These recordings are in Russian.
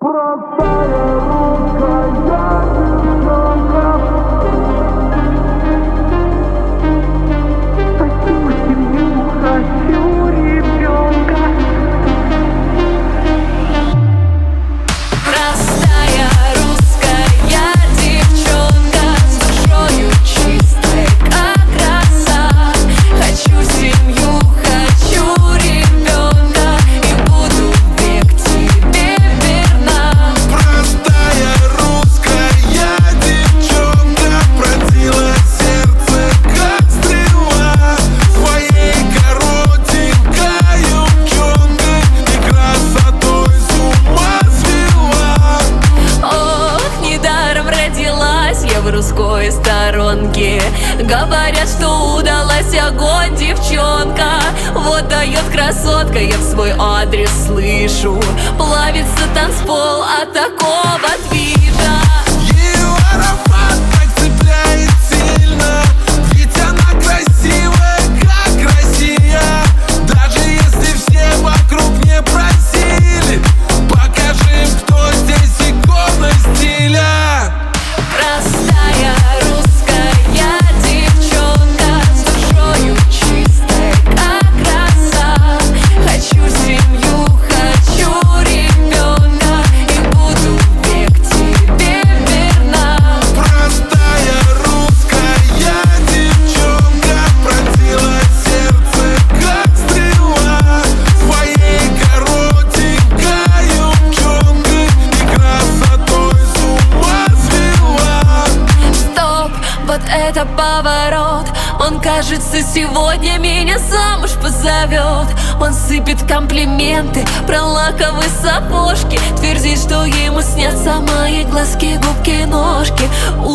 Простая русская девчонка. Хочу семью, хочу ребенка. Простая русская девчонка с душою чистой, как роса. Хочу семью, хочу ребенка и буду век тебе верна. Простая русская девчонка пронзила сердце, как стрела, своей коротенькой юбчонкой и красотой с ума свела. Ох, недаром родилась я в русской сторонке. Говорят, что удалась огонь, девчонка. Вот дает красотка, я в свой адрес слышу. Плавится танцпол от такого движа. Ее аромат так цепляет сильно, ведь она красивая, как Россия. Даже если все вокруг не просили, покажи, кто здесь икона стиля. Простая русская девчонка с душою чистой, как роса. Хочу семью, хочу ребенка и буду век тебе верна. Простая русская девчонка пронзила сердце, как стрела, своей коротенькой юбчонкой и красотой с ума свела. Стоп, вот это поворот. Он, кажется, сегодня меня замуж позовет. Он сыпет комплименты про лаковые сапожки, твердит, что ему снятся мои глазки, губки, ножки.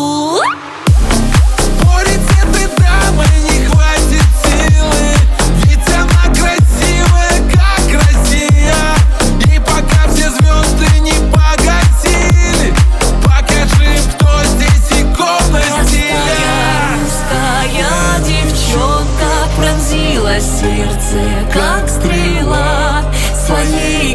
Спорить с этой дамой не хватит силы, ведь она красивая, как Россия. И пока все звезды не погасили, покажи, кто здесь икона стиля. Русская девчонка пронзила сердце, как стрела, своей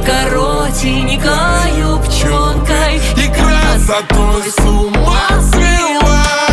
коротенькой юбчонкой И красотой с ума свела.